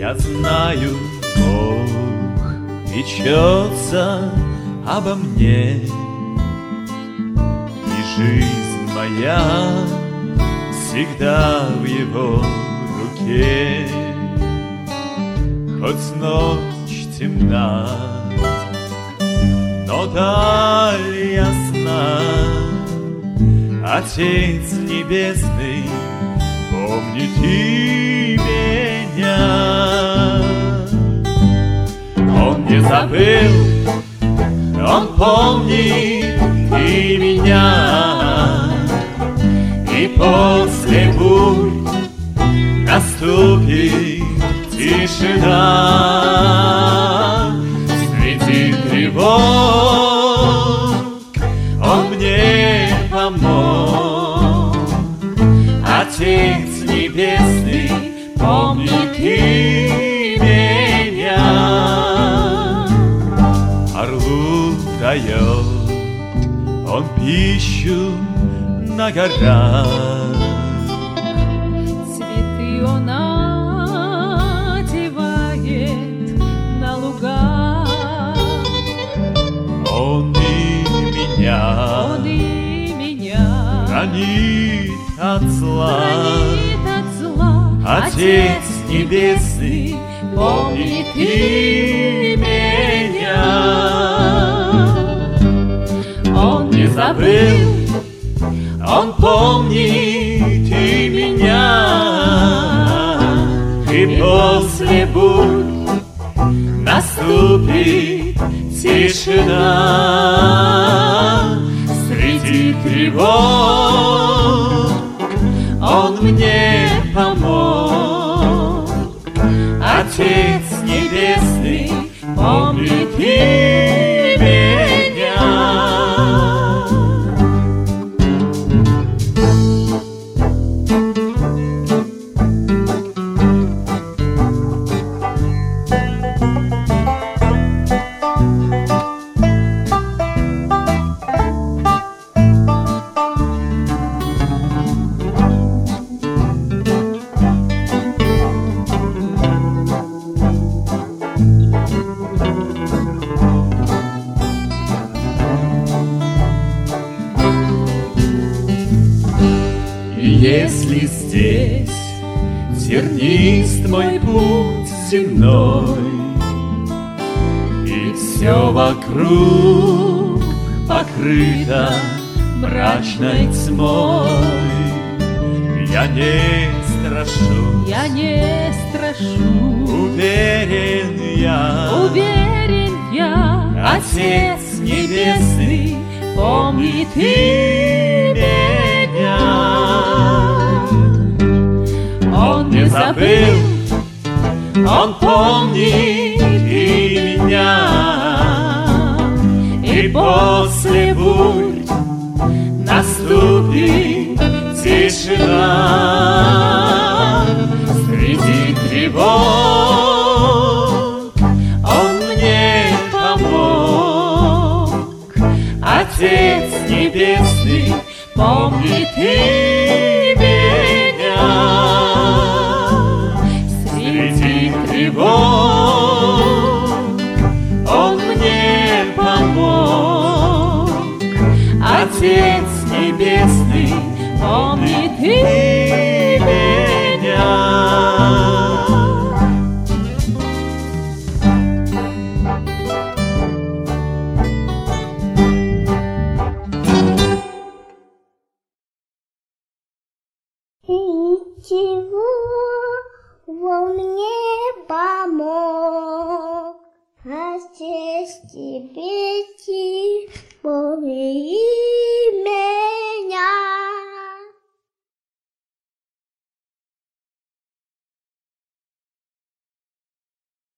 Я знаю, Бог печется обо мне, и жизнь моя всегда в Его руке. Хоть ночь темна, но даль ясна, Отец Небесный помнит и меня. Он не забыл, Он помнит и меня, и после бурь наступит тишина. Среди тревог Он мне помог. Отец Небесный помнит и меня. Орлу дает Он пищу на горах, цветы Он одевает на лугах. Он и меня хранит от зла. Отец Небесный помнит и меня. Он не забыл, Он помнит и меня, и после бурь наступит тишина. Среди тревог Он мне помог. Отец Небесный помнит и меня. Если здесь тернист мой путь земной, и все вокруг покрыто мрачной тьмой, я не страшусь, уверен я, Отец Небесный помнит и меня. Он не забыл, Он помнит и меня, и после бурь наступит тишина. Среди тревог Он мне помог. Отец Небесный помнит и меня. Среди тревог Он мне помог. Отец Небесный помнит и меня. Ничего во мне помог. Отец Небесный помнит.